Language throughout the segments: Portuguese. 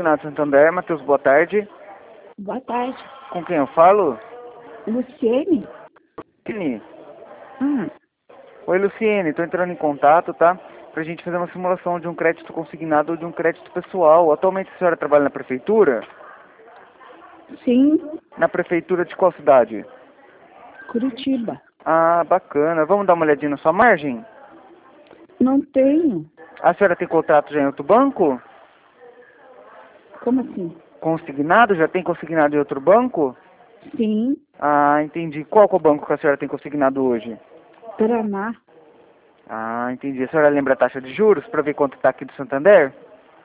Consignado Santander, Matheus, boa tarde. Boa tarde. Com quem eu falo? Luciene? Luciene. Hum. Oi, Luciene, estou entrando em contato, tá? Pra gente fazer uma simulação de um crédito consignado ou de um crédito pessoal. Atualmente a senhora trabalha na prefeitura? Sim, Na prefeitura de qual cidade? Curitiba. Ah, bacana. Vamos dar uma olhadinha na sua margem? Não tenho. A senhora tem contrato já em outro banco? Como assim? Consignado? Já tem consignado em outro banco? Sim, Ah, entendi. Qual que é o banco que a senhora tem consignado hoje? Paraná. Ah, entendi. A senhora lembra a taxa de juros para ver quanto está aqui do Santander?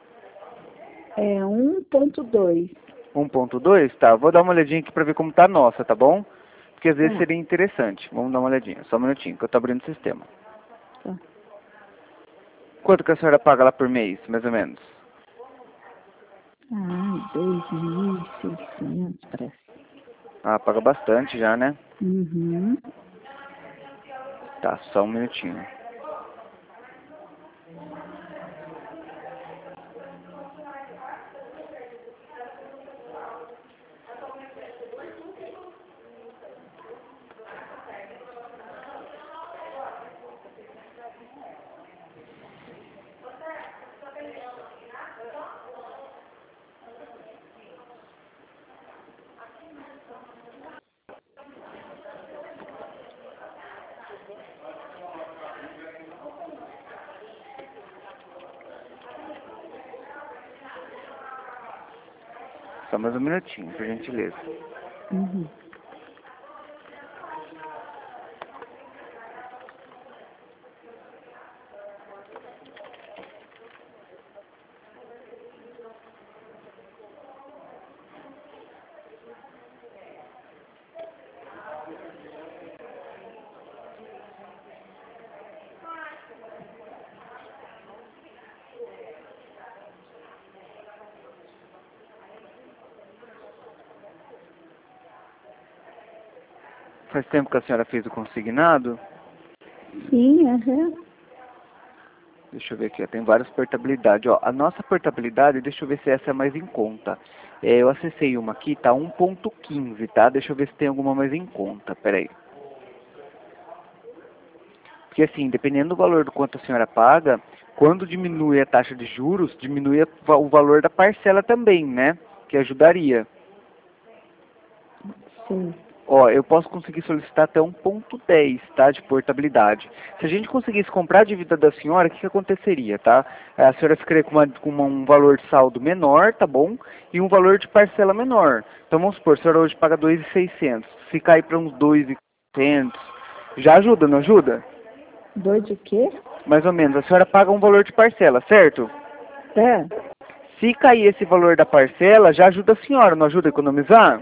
É 1,2. 1,2? Tá, vou dar uma olhadinha aqui para ver como tá a nossa, tá bom? Porque às vezes Tá, seria interessante. Vamos dar uma olhadinha. Só um minutinho, que eu tô abrindo o sistema. tá. Quanto que a senhora paga lá por mês, mais ou menos? Ah, 2.600, parece. Ah, paga bastante já, né? Uhum. Tá, só um minutinho. Só mais um minutinho, por gentileza. Uhum. Faz tempo que a senhora fez o consignado? Sim, aham. Deixa eu ver aqui, ó, tem várias portabilidades. Ó, a nossa portabilidade, deixa eu ver se essa é mais em conta. Eu acessei uma aqui, tá 1,15, tá? Deixa eu ver se tem alguma mais em conta, peraí. Porque assim, dependendo do valor do quanto a senhora paga, quando diminui a taxa de juros, diminui o valor da parcela também, né? Que ajudaria. Sim. Ó, eu posso conseguir solicitar até 1,10, tá, de portabilidade. Se a gente conseguisse comprar a dívida da senhora, o que aconteceria, tá? A senhora ficaria com um valor de saldo menor, tá bom? E um valor de parcela menor. Então vamos supor, a senhora hoje paga 2.600. Se cair para uns 2.500, já ajuda, não ajuda? 2 de quê? Mais ou menos. A senhora paga um valor de parcela, certo? É. Se cair esse valor da parcela, já ajuda a senhora, não ajuda a economizar?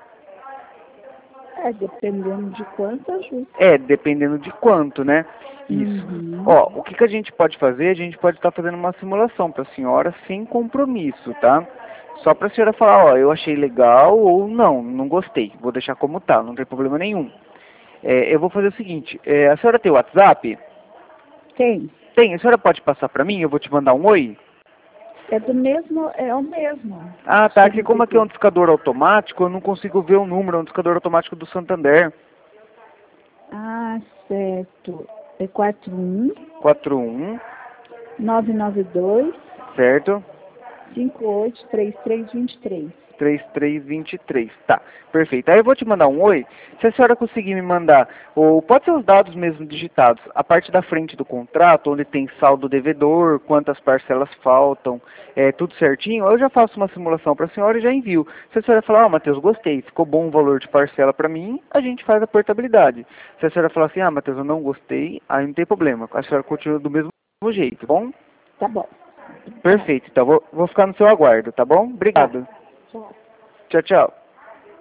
É, dependendo de quanto ajuda. É, dependendo de quanto, né? Isso. Uhum. Ó, o que que a gente pode fazer? A gente pode estar fazendo uma simulação para a senhora sem compromisso, tá? Só para a senhora falar, ó, eu achei legal ou não, não gostei. Vou deixar como tá, não tem problema nenhum. Eu vou fazer o seguinte, a senhora tem o WhatsApp? Tem. Tem, a senhora pode passar para mim? Eu vou te mandar um oi? É do mesmo, é o mesmo. Ah, tá, aqui como aqui é um discador automático, eu não consigo ver o número, é um discador automático do Santander. Ah, certo. É 41 41, 992 certo? 583323. 3323, tá, perfeito. Aí eu vou te mandar um oi, se a senhora conseguir me mandar, ou pode ser os dados mesmo digitados, a parte da frente do contrato, onde tem saldo devedor, quantas parcelas faltam, tudo certinho, eu já faço uma simulação para a senhora e já envio. Se a senhora falar, Matheus, gostei, ficou bom o valor de parcela para mim, a gente faz a portabilidade. Se a senhora falar assim, Matheus, eu não gostei, aí não tem problema, a senhora continua do mesmo jeito, tá bom? Tá bom. Perfeito, então vou ficar no seu aguardo, tá bom? Tá. Obrigado. Tchau. Tchau, tchau.